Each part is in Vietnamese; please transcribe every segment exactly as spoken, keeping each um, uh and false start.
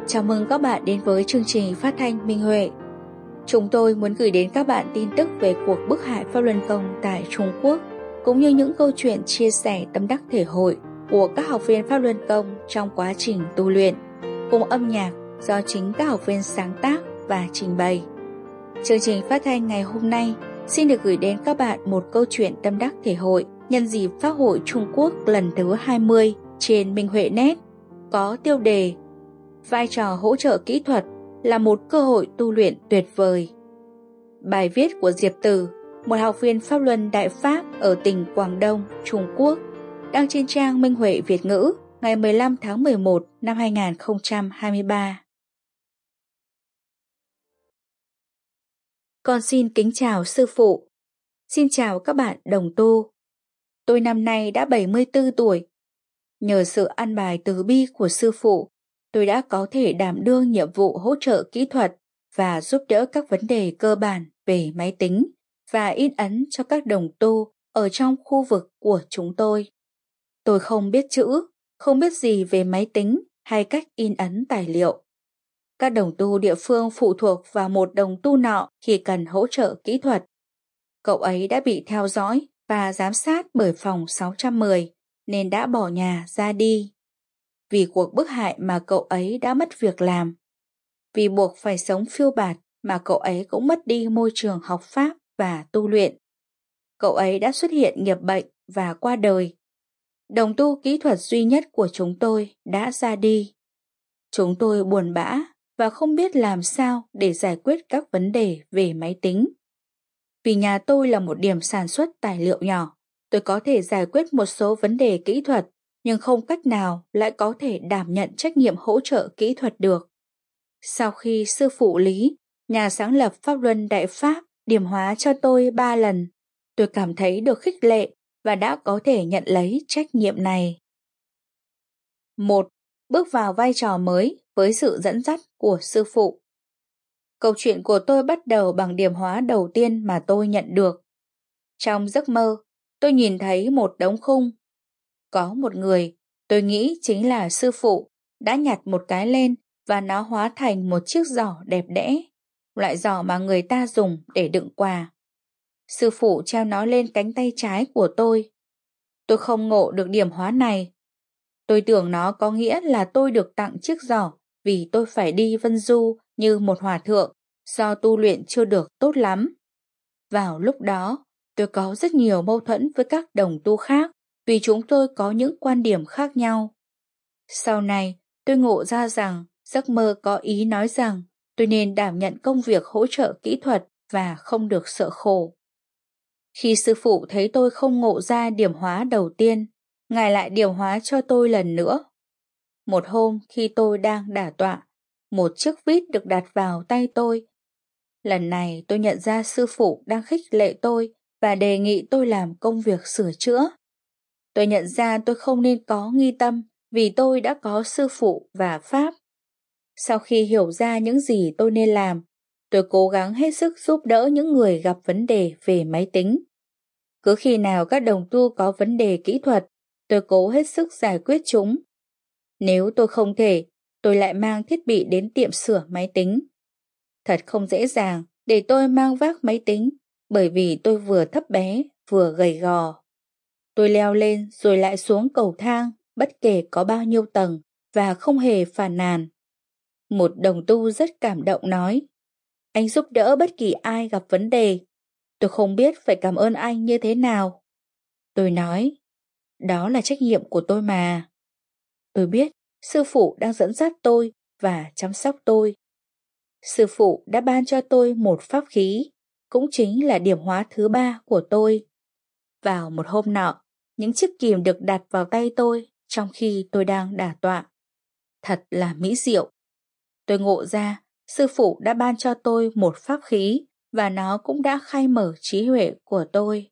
Chào mừng các bạn đến với chương trình phát thanh Minh Huệ. Chúng tôi muốn gửi đến các bạn tin tức về cuộc bức hại Pháp Luân Công tại Trung Quốc, cũng như những câu chuyện chia sẻ tâm đắc thể hội của các học viên Pháp Luân Công trong quá trình tu luyện, cùng âm nhạc do chính các học viên sáng tác và trình bày. Chương trình phát thanh ngày hôm nay xin được gửi đến các bạn một câu chuyện tâm đắc thể hội nhân dịp Pháp hội Trung Quốc lần thứ hai mươi trên Minh Huệ Net, có tiêu đề vai trò hỗ trợ kỹ thuật là một cơ hội tu luyện tuyệt vời. Bài viết của Diệp Tử, một học viên Pháp Luân Đại Pháp ở tỉnh Quảng Đông, Trung Quốc, đăng trên trang Minh Huệ Việt ngữ ngày mười lăm tháng mười một năm hai nghìn không trăm hai mươi ba. Con xin kính chào sư phụ. Xin chào các bạn đồng tu. Tôi năm nay đã bảy mươi tư tuổi. Nhờ sự an bài từ bi của sư phụ, tôi đã có thể đảm đương nhiệm vụ hỗ trợ kỹ thuật và giúp đỡ các vấn đề cơ bản về máy tính và in ấn cho các đồng tu ở trong khu vực của chúng tôi. Tôi không biết chữ, không biết gì về máy tính hay cách in ấn tài liệu. Các đồng tu địa phương phụ thuộc vào một đồng tu nọ khi cần hỗ trợ kỹ thuật. Cậu ấy đã bị theo dõi và giám sát bởi phòng sáu trăm mười nên đã bỏ nhà ra đi. Vì cuộc bức hại mà cậu ấy đã mất việc làm. Vì buộc phải sống phiêu bạt mà cậu ấy cũng mất đi môi trường học pháp và tu luyện. Cậu ấy đã xuất hiện nghiệp bệnh và qua đời. Đồng tu kỹ thuật duy nhất của chúng tôi đã ra đi. Chúng tôi buồn bã và không biết làm sao để giải quyết các vấn đề về máy tính. Vì nhà tôi là một điểm sản xuất tài liệu nhỏ, tôi có thể giải quyết một số vấn đề kỹ thuật, nhưng không cách nào lại có thể đảm nhận trách nhiệm hỗ trợ kỹ thuật được. Sau khi sư phụ Lý, nhà sáng lập Pháp Luân Đại Pháp, điểm hóa cho tôi ba lần, tôi cảm thấy được khích lệ và đã có thể nhận lấy trách nhiệm này. một. Bước vào vai trò mới với sự dẫn dắt của sư phụ. Câu chuyện của tôi bắt đầu bằng điểm hóa đầu tiên mà tôi nhận được. Trong giấc mơ, tôi nhìn thấy một đống khung. Có một người, tôi nghĩ chính là sư phụ, đã nhặt một cái lên và nó hóa thành một chiếc giỏ đẹp đẽ, loại giỏ mà người ta dùng để đựng quà. Sư phụ treo nó lên cánh tay trái của tôi. Tôi không ngộ được điểm hóa này. Tôi tưởng nó có nghĩa là tôi được tặng chiếc giỏ vì tôi phải đi vân du như một hòa thượng do tu luyện chưa được tốt lắm. Vào lúc đó, tôi có rất nhiều mâu thuẫn với các đồng tu khác vì chúng tôi có những quan điểm khác nhau. Sau này, tôi ngộ ra rằng giấc mơ có ý nói rằng tôi nên đảm nhận công việc hỗ trợ kỹ thuật và không được sợ khổ. Khi sư phụ thấy tôi không ngộ ra điểm hóa đầu tiên, Ngài lại điểm hóa cho tôi lần nữa. Một hôm khi tôi đang đả tọa, một chiếc vít được đặt vào tay tôi. Lần này tôi nhận ra sư phụ đang khích lệ tôi và đề nghị tôi làm công việc sửa chữa. Tôi nhận ra tôi không nên có nghi tâm vì tôi đã có sư phụ và pháp. Sau khi hiểu ra những gì tôi nên làm, tôi cố gắng hết sức giúp đỡ những người gặp vấn đề về máy tính. Cứ khi nào các đồng tu có vấn đề kỹ thuật, tôi cố hết sức giải quyết chúng. Nếu tôi không thể, tôi lại mang thiết bị đến tiệm sửa máy tính. Thật không dễ dàng để tôi mang vác máy tính, bởi vì tôi vừa thấp bé, vừa gầy gò. Tôi leo lên rồi lại xuống cầu thang, bất kể có bao nhiêu tầng, và không hề phàn nàn. Một đồng tu rất cảm động nói, anh giúp đỡ bất kỳ ai gặp vấn đề. Tôi không biết phải cảm ơn anh như thế nào. Tôi nói, đó là trách nhiệm của tôi mà. Tôi biết sư phụ đang dẫn dắt tôi và chăm sóc tôi. Sư phụ đã ban cho tôi một pháp khí, cũng chính là điểm hóa thứ ba của tôi. Vào một hôm nọ, những chiếc kìm được đặt vào tay tôi trong khi tôi đang đả tọa. Thật là mỹ diệu. Tôi ngộ ra, sư phụ đã ban cho tôi một pháp khí và nó cũng đã khai mở trí huệ của tôi.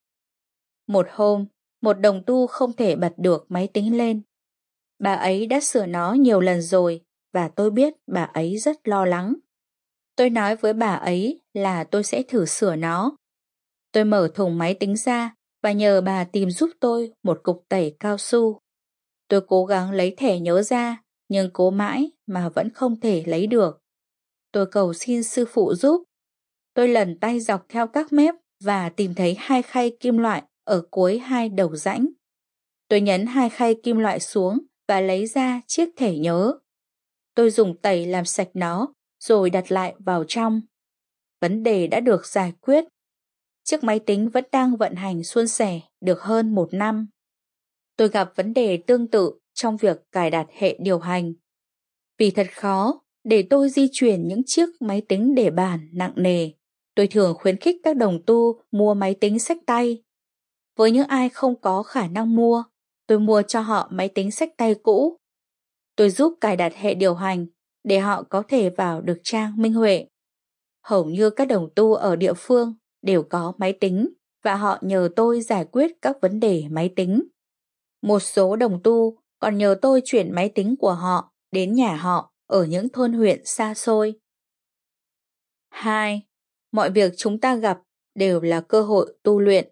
Một hôm, một đồng tu không thể bật được máy tính lên. Bà ấy đã sửa nó nhiều lần rồi và tôi biết bà ấy rất lo lắng. Tôi nói với bà ấy là tôi sẽ thử sửa nó. Tôi mở thùng máy tính ra và nhờ bà tìm giúp tôi một cục tẩy cao su. Tôi cố gắng lấy thẻ nhớ ra nhưng cố mãi mà vẫn không thể lấy được. Tôi cầu xin sư phụ giúp. Tôi lần tay dọc theo các mép và tìm thấy hai khay kim loại ở cuối hai đầu rãnh. Tôi nhấn hai khay kim loại xuống và lấy ra chiếc thẻ nhớ. Tôi dùng tẩy làm sạch nó rồi đặt lại vào trong. Vấn đề đã được giải quyết. Chiếc máy tính vẫn đang vận hành suôn sẻ được hơn một năm. Tôi gặp vấn đề tương tự trong việc cài đặt hệ điều hành. Vì thật khó để tôi di chuyển những chiếc máy tính để bàn nặng nề, tôi thường khuyến khích các đồng tu mua máy tính xách tay. Với những ai không có khả năng mua, tôi mua cho họ máy tính xách tay cũ. Tôi giúp cài đặt hệ điều hành để họ có thể vào được trang Minh Huệ. Hầu như các đồng tu ở địa phương đều có máy tính và họ nhờ tôi giải quyết các vấn đề máy tính. Một số đồng tu còn nhờ tôi chuyển máy tính của họ đến nhà họ ở những thôn huyện xa xôi. hai. Mọi việc chúng ta gặp đều là cơ hội tu luyện.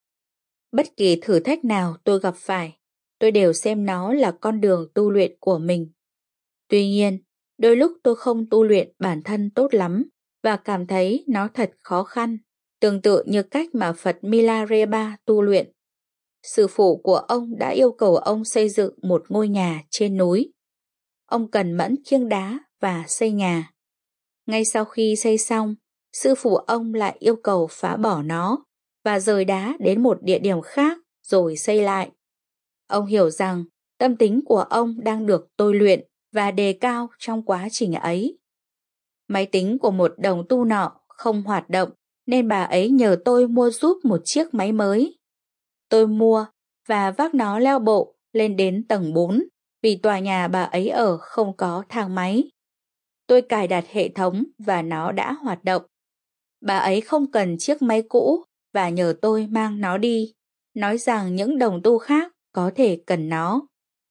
Bất kỳ thử thách nào tôi gặp phải, tôi đều xem nó là con đường tu luyện của mình. Tuy nhiên, đôi lúc tôi không tu luyện bản thân tốt lắm và cảm thấy nó thật khó khăn, tương tự như cách mà Phật Milarepa tu luyện. Sư phụ của ông đã yêu cầu ông xây dựng một ngôi nhà trên núi. Ông cần mẫn khiêng đá và xây nhà. Ngay sau khi xây xong, sư phụ ông lại yêu cầu phá bỏ nó và rời đá đến một địa điểm khác rồi xây lại. Ông hiểu rằng tâm tính của ông đang được tôi luyện và đề cao trong quá trình ấy. Máy tính của một đồng tu nọ không hoạt động nên bà ấy nhờ tôi mua giúp một chiếc máy mới. Tôi mua và vác nó leo bộ lên đến tầng bốn vì tòa nhà bà ấy ở không có thang máy. Tôi cài đặt hệ thống và nó đã hoạt động. Bà ấy không cần chiếc máy cũ và nhờ tôi mang nó đi, nói rằng những đồng tu khác có thể cần nó.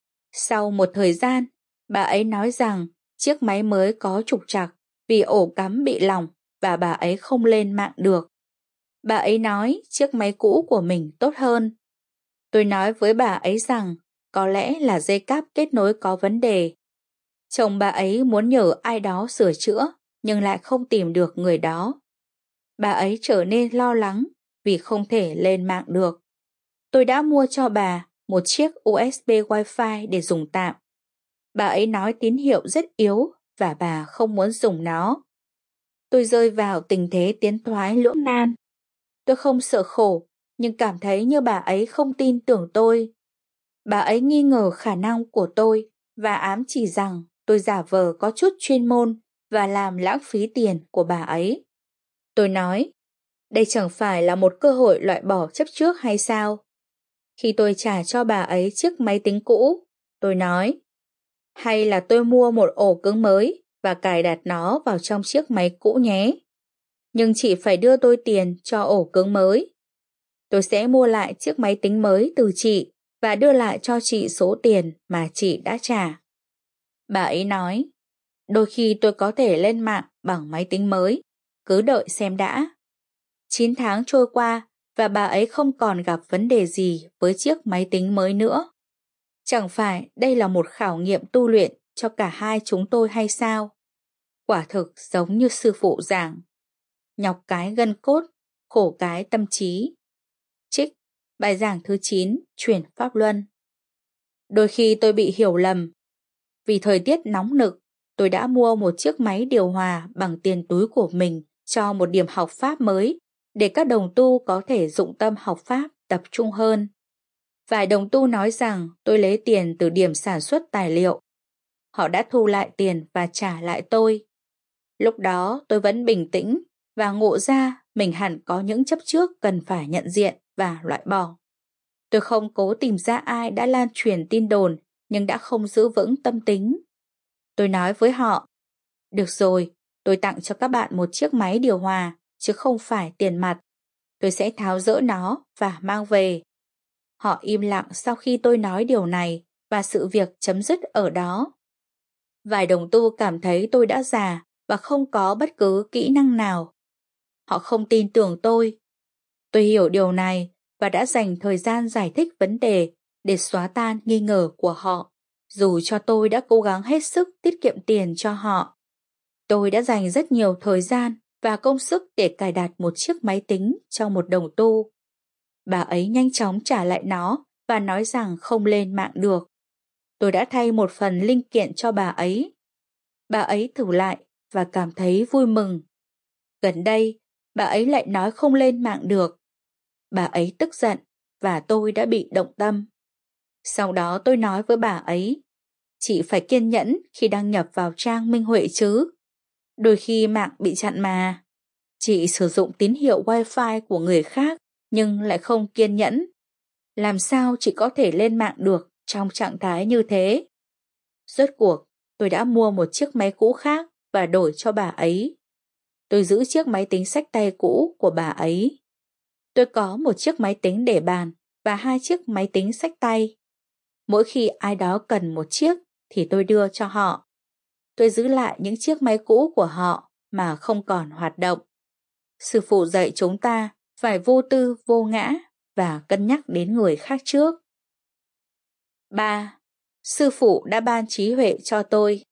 Sau một thời gian, bà ấy nói rằng chiếc máy mới có trục trặc vì ổ cắm bị lỏng và bà ấy không lên mạng được. Bà ấy nói chiếc máy cũ của mình tốt hơn. Tôi nói với bà ấy rằng có lẽ là dây cáp kết nối có vấn đề. Chồng bà ấy muốn nhờ ai đó sửa chữa nhưng lại không tìm được người đó. Bà ấy trở nên lo lắng vì không thể lên mạng được. Tôi đã mua cho bà một chiếc u ét bê Wi-Fi để dùng tạm. Bà ấy nói tín hiệu rất yếu và bà không muốn dùng nó. Tôi rơi vào tình thế tiến thoái lưỡng nan. Tôi không sợ khổ, nhưng cảm thấy như bà ấy không tin tưởng tôi. Bà ấy nghi ngờ khả năng của tôi và ám chỉ rằng tôi giả vờ có chút chuyên môn và làm lãng phí tiền của bà ấy. Tôi nói, đây chẳng phải là một cơ hội loại bỏ chấp trước hay sao? Khi tôi trả cho bà ấy chiếc máy tính cũ, tôi nói, hay là tôi mua một ổ cứng mới và cài đặt nó vào trong chiếc máy cũ nhé. Nhưng chị phải đưa tôi tiền cho ổ cứng mới. Tôi sẽ mua lại chiếc máy tính mới từ chị và đưa lại cho chị số tiền mà chị đã trả. Bà ấy nói, đôi khi tôi có thể lên mạng bằng máy tính mới, cứ đợi xem đã. chín tháng trôi qua và bà ấy không còn gặp vấn đề gì với chiếc máy tính mới nữa. Chẳng phải đây là một khảo nghiệm tu luyện cho cả hai chúng tôi hay sao? Quả thực giống như sư phụ giảng, nhọc cái gân cốt, khổ cái tâm trí. Trích bài giảng thứ chín, chuyển pháp luân. Đôi khi tôi bị hiểu lầm. Vì thời tiết nóng nực, tôi đã mua một chiếc máy điều hòa bằng tiền túi của mình cho một điểm học pháp mới để các đồng tu có thể dụng tâm học pháp tập trung hơn. Vài đồng tu nói rằng tôi lấy tiền từ điểm sản xuất tài liệu. Họ đã thu lại tiền và trả lại tôi. Lúc đó tôi vẫn bình tĩnh và ngộ ra mình hẳn có những chấp trước cần phải nhận diện và loại bỏ. Tôi không cố tìm ra ai đã lan truyền tin đồn nhưng đã không giữ vững tâm tính. Tôi nói với họ, được rồi, tôi tặng cho các bạn một chiếc máy điều hòa, chứ không phải tiền mặt. Tôi sẽ tháo dỡ nó và mang về. Họ im lặng sau khi tôi nói điều này và sự việc chấm dứt ở đó. Vài đồng tu cảm thấy tôi đã già và không có bất cứ kỹ năng nào. Họ không tin tưởng tôi. Tôi hiểu điều này và đã dành thời gian giải thích vấn đề để xóa tan nghi ngờ của họ, Dù cho tôi đã cố gắng hết sức tiết kiệm tiền cho họ, tôi đã dành rất nhiều thời gian và công sức để cài đặt một chiếc máy tính cho một đồng tu. Bà ấy nhanh chóng trả lại nó và nói rằng không lên mạng được. Tôi đã thay một phần linh kiện cho bà ấy. Bà ấy thử lại và cảm thấy vui mừng. Gần đây, bà ấy lại nói không lên mạng được. Bà ấy tức giận và tôi đã bị động tâm. Sau đó tôi nói với bà ấy, chị phải kiên nhẫn khi đăng nhập vào trang Minh Huệ chứ. Đôi khi mạng bị chặn mà. Chị sử dụng tín hiệu wifi của người khác nhưng lại không kiên nhẫn. Làm sao chị có thể lên mạng được trong trạng thái như thế? Rốt cuộc, tôi đã mua một chiếc máy cũ khác và đổi cho bà ấy. Tôi giữ chiếc máy tính xách tay cũ của bà ấy. Tôi có một chiếc máy tính để bàn và hai chiếc máy tính xách tay. Mỗi khi ai đó cần một chiếc thì tôi đưa cho họ. Tôi giữ lại những chiếc máy cũ của họ mà không còn hoạt động. Sư phụ dạy chúng ta phải vô tư vô ngã và cân nhắc đến người khác trước. ba. Sư phụ đã ban trí huệ cho tôi.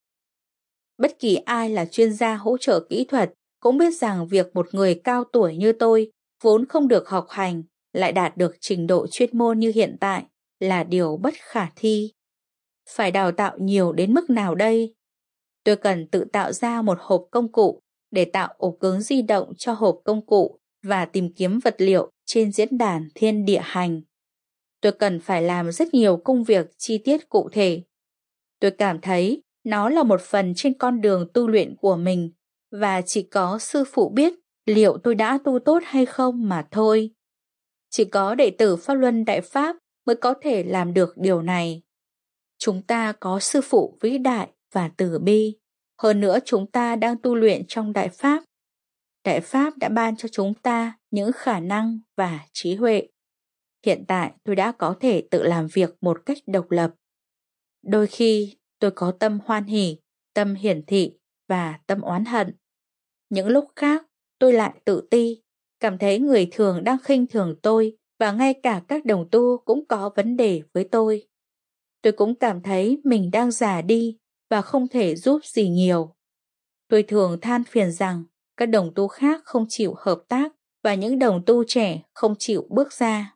Bất kỳ ai là chuyên gia hỗ trợ kỹ thuật cũng biết rằng việc một người cao tuổi như tôi vốn không được học hành lại đạt được trình độ chuyên môn như hiện tại là điều bất khả thi. Phải đào tạo nhiều đến mức nào đây? Tôi cần tự tạo ra một hộp công cụ để tạo ổ cứng di động cho hộp công cụ và tìm kiếm vật liệu trên diễn đàn thiên địa hành. Tôi cần phải làm rất nhiều công việc chi tiết cụ thể. Tôi cảm thấy nó là một phần trên con đường tu luyện của mình và chỉ có sư phụ biết liệu tôi đã tu tốt hay không mà thôi. Chỉ có đệ tử Pháp Luân Đại Pháp mới có thể làm được điều này. Chúng ta có sư phụ vĩ đại và từ bi. Hơn nữa chúng ta đang tu luyện trong Đại Pháp. Đại Pháp đã ban cho chúng ta những khả năng và trí huệ. Hiện tại tôi đã có thể tự làm việc một cách độc lập. Đôi khi tôi có tâm hoan hỉ, tâm hiển thị và tâm oán hận. Những lúc khác tôi lại tự ti, cảm thấy người thường đang khinh thường tôi và ngay cả các đồng tu cũng có vấn đề với tôi. Tôi cũng cảm thấy mình đang già đi và không thể giúp gì nhiều. Tôi thường than phiền rằng các đồng tu khác không chịu hợp tác và những đồng tu trẻ không chịu bước ra.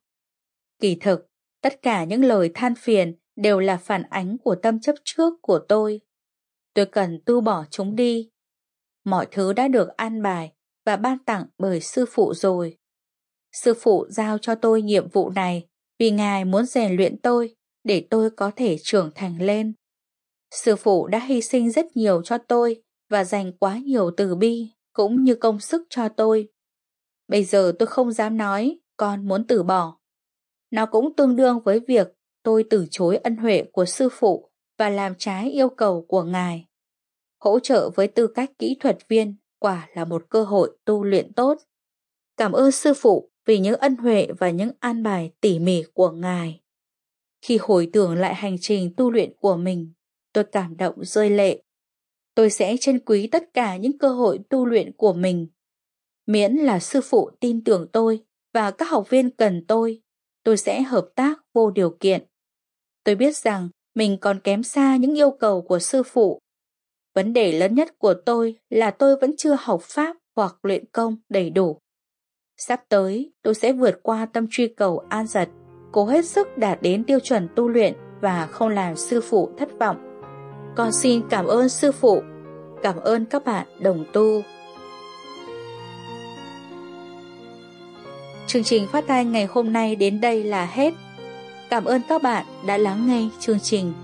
Kỳ thực, tất cả những lời than phiền đều là phản ánh của tâm chấp trước của tôi. Tôi cần tu bỏ chúng đi. Mọi thứ đã được an bài và ban tặng bởi sư phụ rồi. Sư phụ giao cho tôi nhiệm vụ này vì Ngài muốn rèn luyện tôi để tôi có thể trưởng thành lên. Sư phụ đã hy sinh rất nhiều cho tôi và dành quá nhiều từ bi cũng như công sức cho tôi. Bây giờ tôi không dám nói con muốn từ bỏ. Nó cũng tương đương với việc tôi từ chối ân huệ của sư phụ và làm trái yêu cầu của Ngài. Hỗ trợ với tư cách kỹ thuật viên quả là một cơ hội tu luyện tốt. Cảm ơn sư phụ vì những ân huệ và những an bài tỉ mỉ của Ngài. Khi hồi tưởng lại hành trình tu luyện của mình, tôi cảm động rơi lệ. Tôi sẽ trân quý tất cả những cơ hội tu luyện của mình. Miễn là sư phụ tin tưởng tôi và các học viên cần tôi, tôi sẽ hợp tác vô điều kiện. Tôi biết rằng mình còn kém xa những yêu cầu của sư phụ. Vấn đề lớn nhất của tôi là tôi vẫn chưa học pháp hoặc luyện công đầy đủ. Sắp tới, tôi sẽ vượt qua tâm truy cầu an dật, cố hết sức đạt đến tiêu chuẩn tu luyện và không làm sư phụ thất vọng. Con xin cảm ơn sư phụ, cảm ơn các bạn đồng tu. Chương trình phát thanh ngày hôm nay đến đây là hết. Cảm ơn các bạn đã lắng nghe chương trình.